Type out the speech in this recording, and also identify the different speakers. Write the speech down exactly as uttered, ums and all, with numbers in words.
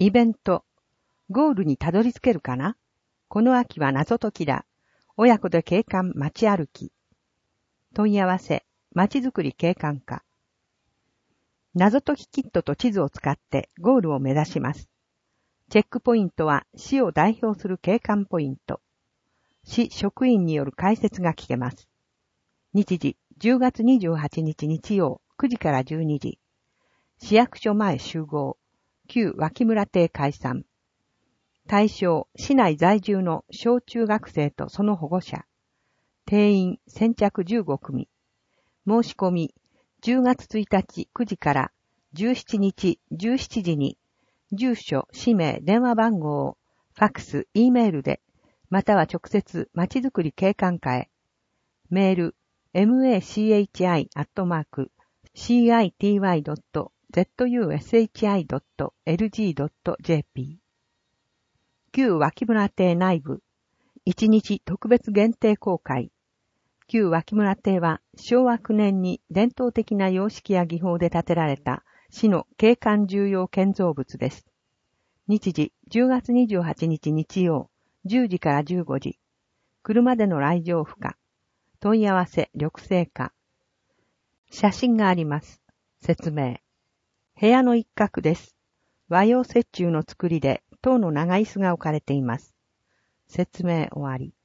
Speaker 1: イベント。ゴールにたどり着けるかな？この秋は謎解きだ。親子で景観街歩き。問い合わせ。街づくり景観課。謎解きキットと地図を使ってゴールを目指します。チェックポイントは市を代表する景観ポイント。市職員による解説が聞けます。日時じゅうがつにじゅうはちにち日曜くじからじゅうにじ。市役所前集合。旧脇村邸解散。対象、市内在住の小中学生とその保護者。定員先着じゅうごくみ。申し込み、じゅうがつついたちくじからじゅうしちにちじゅうしちじに、住所、氏名、電話番号を、ファックス、Eメールで、または直接、まちづくり景観課へ。メール、マチ アットマーク、シーアイティーワイドットゼットユーエスエイチアイドットエルジードットジェーピー。旧脇村邸内部、いちにち特別限定公開。旧脇村邸はしょうわきゅうねんに伝統的な様式や技法で建てられた市の景観重要建造物です。日時じゅうがつにじゅうはちにち日曜じゅうじからじゅうごじ。車での来場不可。問い合わせ緑生課。写真があります。説明。部屋の一角です。和洋折衷の作りで塔の長椅子が置かれています。説明終わり。